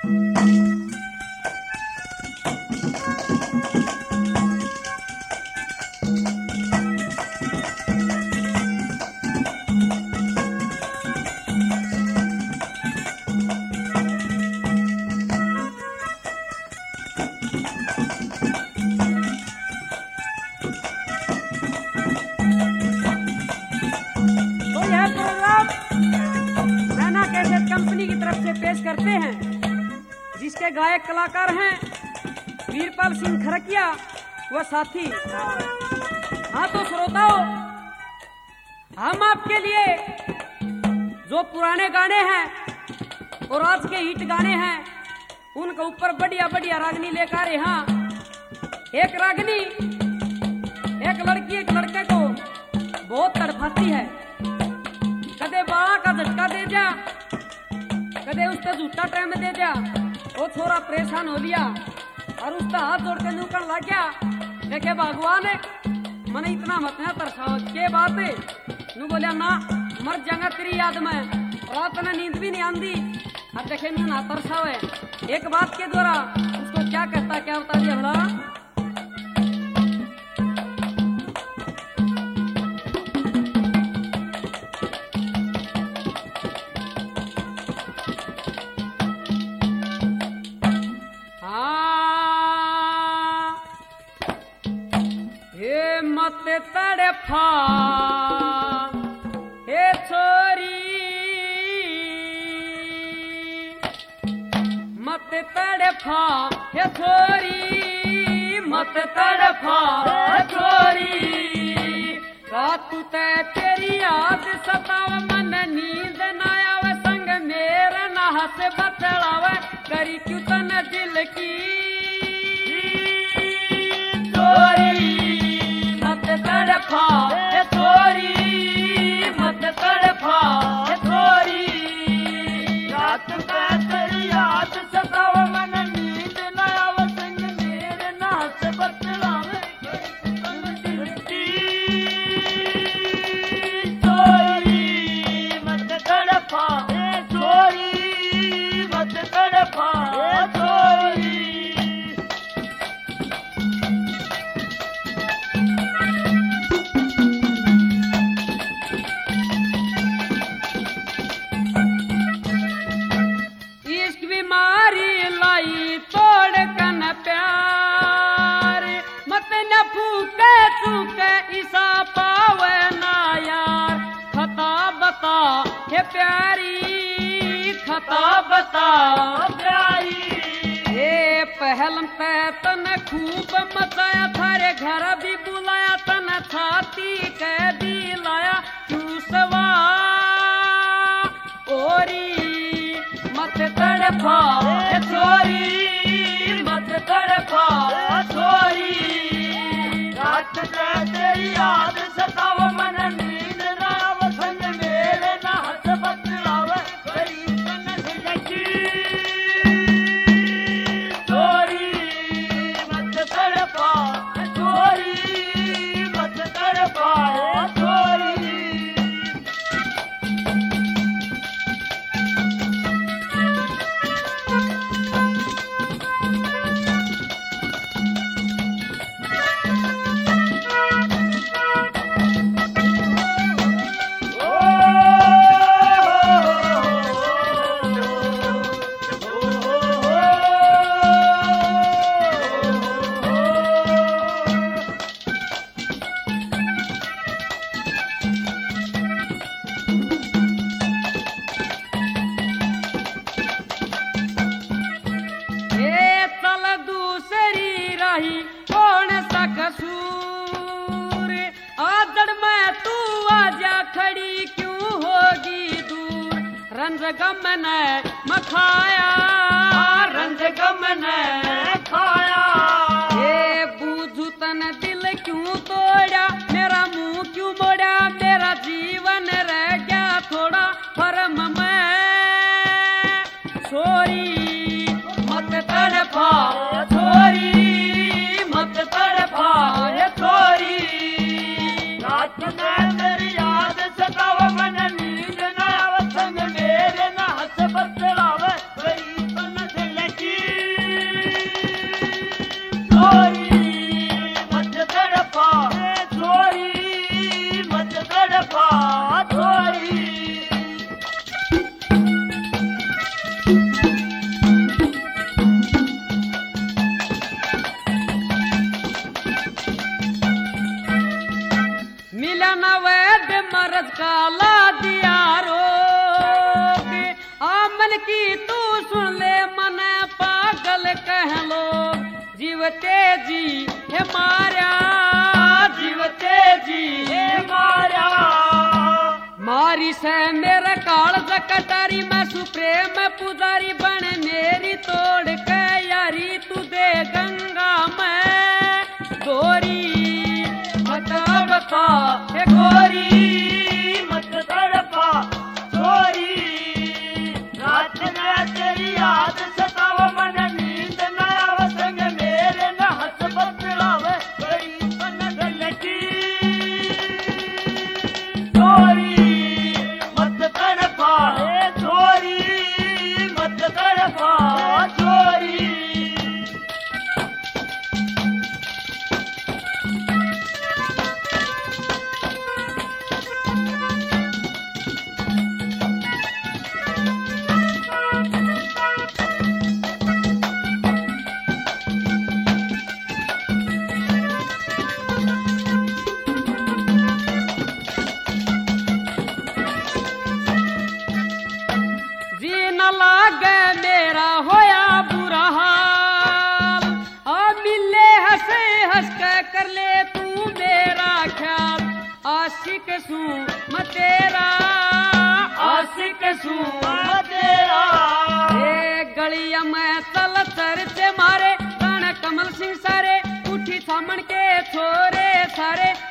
करते हैं, जिसके गायक कलाकार हैं वीरपाल सिंह खरकिया व साथी। हाँ तो श्रोताओं, हम आपके लिए जो पुराने गाने हैं और आज के हिट गाने हैं उनके ऊपर बढ़िया बढ़िया रागनी लेकर यहाँ एक रागनी एक लड़की एक लड़के को बहुत तड़पाती है। कदे बाड़ा का झटका दे जा, कदे उसका झूठा टाइम दे दिया, वो छोरा परेशान हो लिया और उसका हाथ जोड़ के नुकन लग गया। देखे भगवान मैंने इतना मत ना तरसाओ के बात है नू बोलिया ना मर जाऊंगा तेरी याद में, रात में नींद भी नहीं आंदी। अब देखे नू ना तरसाओ है एक बात के द्वारा उसको क्या कहता क्या बता दिया भला। मत तड़फा हे छोरी, मत तड़फा हे छोरी, मत तड़फा हे छोरी। रात ते तेरी याद सताव मन नींद ना आवे, संग मेरे ना हंस बतलावे, करी क्यों तन दिल की चोरी। तड़फा हे छोरी, मत तड़फा हे छोरी। रात का तेरी याद सताव मन नींद न आवे, संग मेरे ना हंस बतलावे, चोरी। मत तड़फा हे छोरी, मत तड़फा हे छोरी। हे प्यारी खता बता प्यारी, हे पहलम पे तन खूब मचाया, थारे घर भी बुलाया, तन छाती के भी लाया, क्यों सवा ओरी। मत तड़फा हे छोरी, मत तड़फा हे छोरी। रात में तेरी याद सताव मन नींद ना आवे, संग मेरे ना हंस बतलावे, करी तन दिल की चोरी। मत तड़पा हे छोरी, मत तड़पा हे छोरी। कौन सा कसूर आदड़ में तू आजा खड़ी क्यों होगी दूर। रंज गम ने मखाया, रंज गम ने खाया, ये बूझू तन दिल क्यों तोड़ा, मेरा मुंह क्यों मोड़ा, मेरा जीवन रह गया थोड़ा फर्म में छोरी। मत तड़पा छोरी, मत तड़पा हे छोरी। रात में तेरी याद सताव मन नींद ना आवे, संग मेरे ना हंस बतलावे, करी तन दिल मिलन वैद मरज का ला दिया रोग आमन की तू सुन ले मन पागल कह लोग जीवते जी है मारा जीवते जी है मारा मारी से मेरा काल कटारी मैं सुप्रेम पुजारी बन मेरी तोड़ के यारी तू दे गंगा में गोरी मत बता हे गोरी मत तड़पा गोरी रात में तेरी याद सताव मन नींद न आव संग मेरे न हंस बतलावे बड़ी मन गलती गोरी मत तड़पा हे गोरी मत तड़पा गोरी लागे मेरा होया बुरा हाल आ मिले हंसे हंस के कर ले तू मेरा ख्याल आशिक सू मैं तेरा आशिक सू मैं तेरा ए गलिया में चल सर से मारे रण कमल सिंह सारे उठी सामन के छोरे सारे